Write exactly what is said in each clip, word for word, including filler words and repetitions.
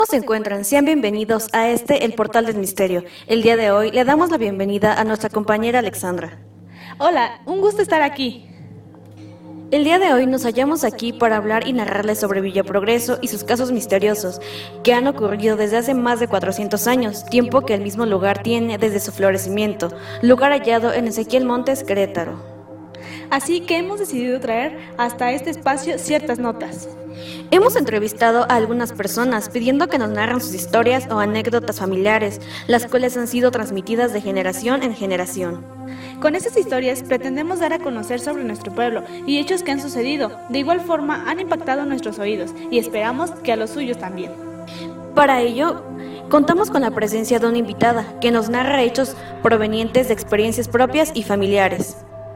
¿Cómo se encuentran? Sean bienvenidos a este, el Portal del Misterio. El día de hoy le damos la bienvenida a nuestra compañera Alexandra. Hola, un gusto estar aquí. El día de hoy nos hallamos aquí para hablar y narrarles sobre Villa Progreso y sus casos misteriosos que han ocurrido desde hace más de cuatrocientos años, tiempo que el mismo lugar tiene desde su florecimiento, lugar hallado en Ezequiel Montes, Querétaro. Así que hemos decidido traer hasta este espacio ciertas notas. Hemos entrevistado a algunas personas pidiendo que nos narren sus historias o anécdotas familiares, las cuales han sido transmitidas de generación en generación. Con estas historias pretendemos dar a conocer sobre nuestro pueblo y hechos que han sucedido. De igual forma han impactado nuestros oídos y esperamos que a los suyos también. Para ello, contamos con la presencia de una invitada que nos narra hechos provenientes de experiencias propias y familiares.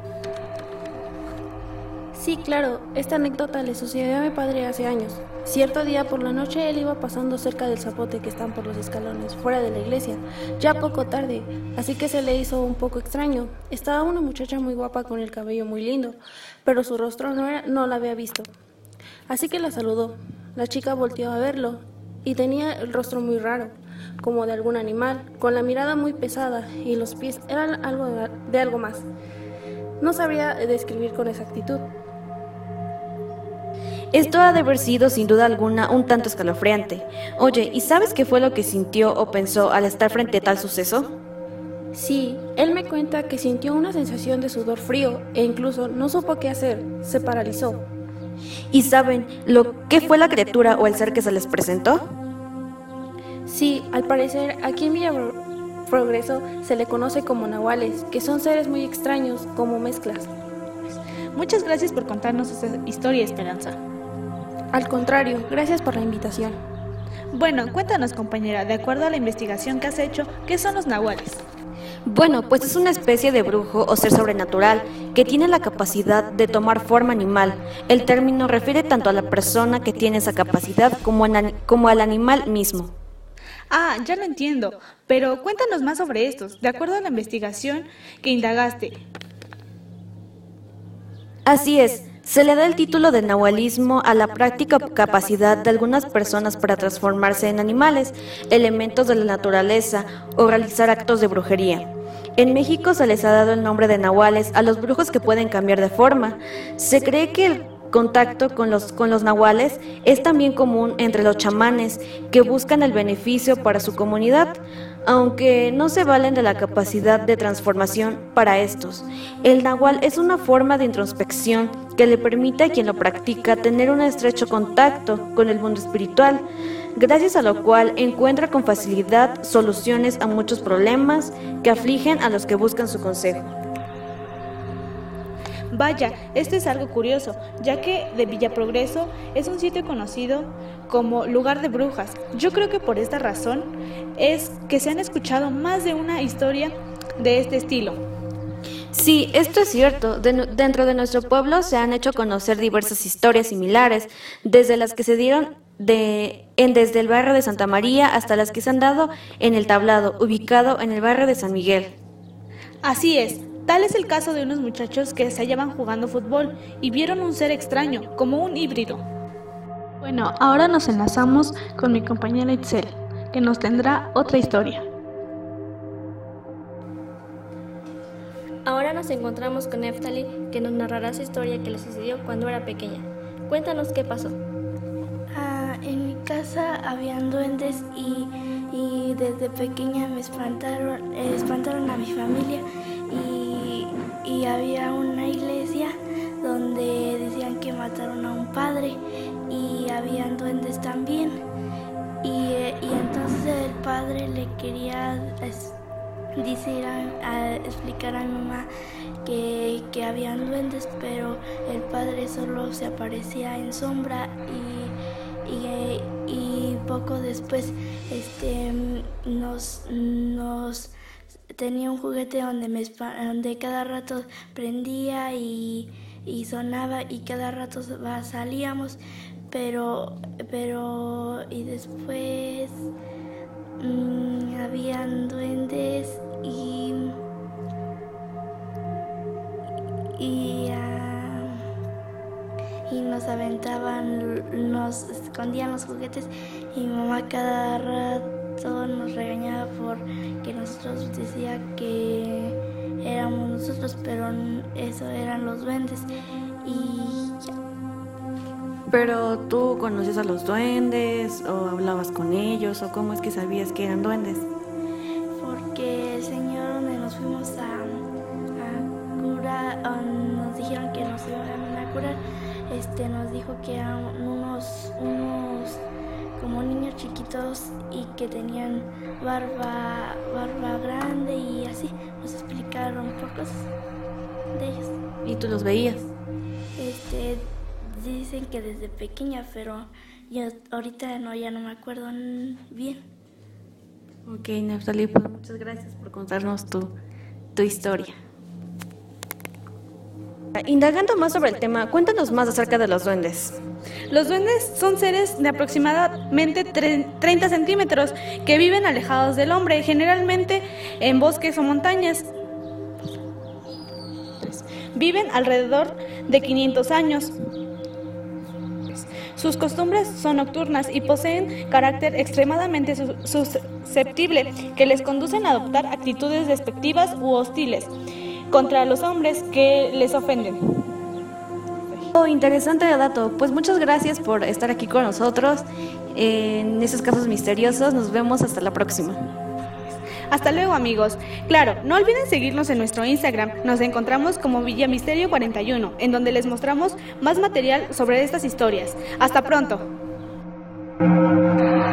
Sí, claro, esta anécdota le sucedió a mi padre hace años. Cierto día por la noche él iba pasando cerca del zapote que están por los escalones, fuera de la iglesia, ya poco tarde, así que se le hizo un poco extraño. Estaba una muchacha muy guapa con el cabello muy lindo, pero su rostro no, era, no la había visto. Así que la saludó. La chica volteó a verlo y tenía el rostro muy raro, como de algún animal, con la mirada muy pesada y los pies eran algo de, de algo más. No sabría describir con exactitud. Esto ha de haber sido, sin duda alguna, un tanto escalofriante. Oye, ¿y sabes qué fue lo que sintió o pensó al estar frente a tal suceso? Sí, él me cuenta que sintió una sensación de sudor frío e incluso no supo qué hacer, se paralizó. ¿Y saben lo qué fue la criatura o el ser que se les presentó? Sí, al parecer aquí en Villa Progreso se le conoce como nahuales, que son seres muy extraños, como mezclas. Muchas gracias por contarnos esta historia, Esperanza. Al contrario, gracias por la invitación. Bueno, cuéntanos, compañera, de acuerdo a la investigación que has hecho, ¿qué son los nahuales? Bueno, pues es una especie de brujo o ser sobrenatural que tiene la capacidad de tomar forma animal. El término refiere tanto a la persona que tiene esa capacidad como, an- como al animal mismo. Ah, ya lo entiendo, pero cuéntanos más sobre estos, de acuerdo a la investigación que indagaste. Así es, se le da el título de nahualismo a la práctica o capacidad de algunas personas para transformarse en animales, elementos de la naturaleza o realizar actos de brujería. En México se les ha dado el nombre de nahuales a los brujos que pueden cambiar de forma. Se cree que el contacto con los, con los nahuales es también común entre los chamanes que buscan el beneficio para su comunidad, aunque no se valen de la capacidad de transformación para estos. El nahual es una forma de introspección que le permite a quien lo practica tener un estrecho contacto con el mundo espiritual, gracias a lo cual encuentra con facilidad soluciones a muchos problemas que afligen a los que buscan su consejo. Vaya, esto es algo curioso, ya que de Villa Progreso es un sitio conocido como lugar de brujas. Yo creo que por esta razón es que se han escuchado más de una historia de este estilo. Sí, esto es cierto. De- dentro de nuestro pueblo se han hecho conocer diversas historias similares, desde las que se dieron de, en desde el barrio de Santa María hasta las que se han dado en El Tablado, ubicado en el barrio de San Miguel. Así es, tal es el caso de unos muchachos que se hallaban jugando fútbol y vieron un ser extraño, como un híbrido. Bueno, ahora nos enlazamos con mi compañera Itzel, que nos tendrá otra historia. Ahora nos encontramos con Neftali, que nos narrará su historia que le sucedió cuando era pequeña. Cuéntanos qué pasó. Ah, en mi casa habían duendes y, y desde pequeña me espantaron, eh, espantaron a mi familia y, y había una iglesia donde decían que mataron a un padre y habían duendes también y, eh, y entonces el padre le quería es, decir a, a explicar a mi mamá que, que habían duendes, pero el padre solo se aparecía en sombra y, y, y poco después este, nos, nos tenía un juguete donde, me, donde cada rato prendía y, y sonaba y cada rato salíamos, pero, pero y después mmm, habían duendes y y, uh, y nos aventaban, nos escondían los juguetes y mi mamá cada rato nos regañaba porque nosotros decía que éramos nosotros, pero eso eran los duendes y ya. ¿Pero tú conocías a los duendes o hablabas con ellos o cómo es que sabías que eran duendes? Porque el señor donde nos fuimos a, a curar, nos dijeron que nos iban a curar, este, nos dijo que eran unos, unos como niños chiquitos y que tenían barba, barba grande y así, nos explicaron pocos de ellos. ¿Y tú los veías? Este, dicen que desde pequeña, pero yo ahorita no, ya no me acuerdo bien. Ok, Neftali, pues muchas gracias por contarnos tu, tu historia. Indagando más sobre el tema, cuéntanos más acerca de los duendes. Los duendes son seres de aproximadamente treinta centímetros que viven alejados del hombre, generalmente en bosques o montañas. Viven alrededor de quinientos años. Sus costumbres son nocturnas y poseen carácter extremadamente susceptible que les conducen a adoptar actitudes despectivas u hostiles contra los hombres que les ofenden. Oh, interesante dato. Pues muchas gracias por estar aquí con nosotros en esos casos misteriosos. Nos vemos hasta la próxima. Hasta luego, amigos. Claro, no olviden seguirnos en nuestro Instagram. Nos encontramos como Villa Misterio cuarenta y uno, en donde les mostramos más material sobre estas historias. Hasta pronto.